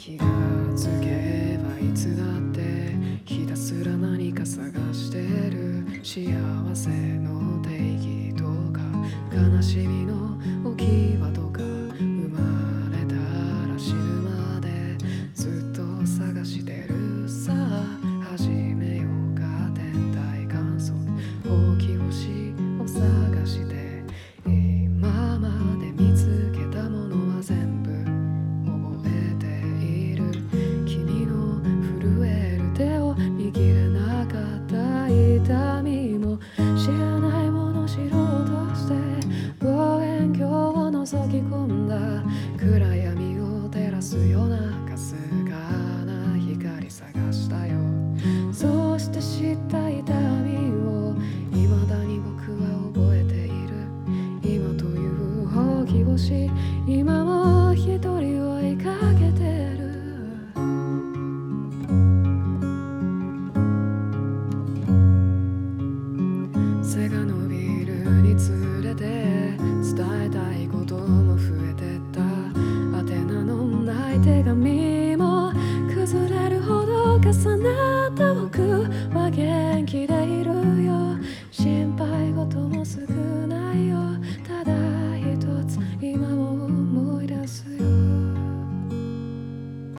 気がつけばいつだってひたすら何か探してる。幸せの定義とか悲しみの置き場とか生まれたら死ぬまでずっと探してるさ。始めようか天体観測大き星を探して、今まで見つけたものは全部覚えている。君の震える手を握れなかった痛みも知らないもの知ろうとして望遠鏡を覗き込んだ。暗闇を照らすようなかすかな光探したよ。そうして知った痛みを未だに僕は覚えている。今という大き星今も一人追いかけてる。背が伸びるにつれて伝えたいことも増えてった。宛名のない手紙も崩れるほど重な